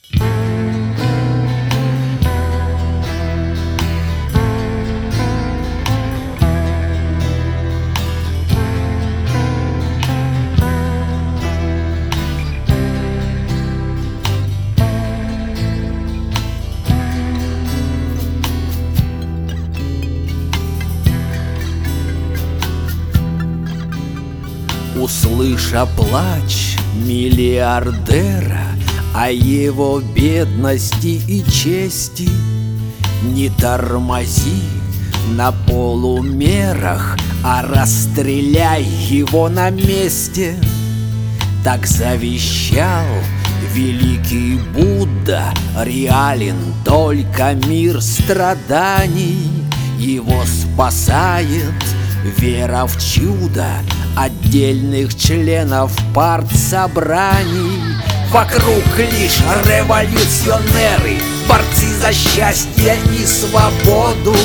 Услыша плач миллиардера о его бедности и чести, не тормози на полумерах, а расстреляй его на месте. Так завещал великий Будда, реален только мир страданий. Его спасает вера в чудо отдельных членов партсобраний. Вокруг лишь революционеры, борцы за счастье и свободу,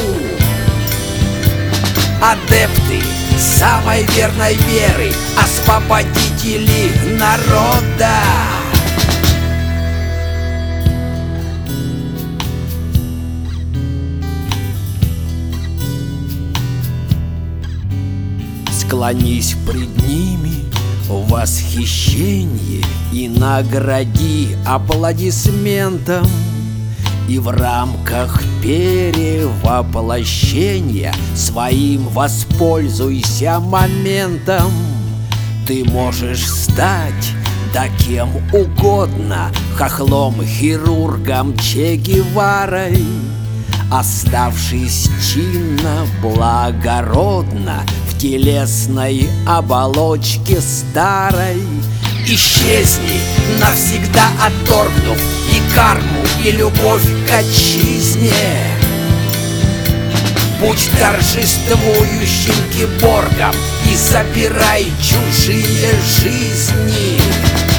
адепты самой верной веры, освободители народа. Склонись пред ними в восхищении и награди аплодисментом, и в рамках перевоплощения своим воспользуйся моментом. Ты можешь стать да кем угодно, хохлом, хирургом, Че Геварой, оставшись чинно, благородно в телесной оболочке старой. Исчезни, навсегда отторгнув и карму, и любовь к отчизне. Будь торжествующим киборгом и забирай чужие жизни.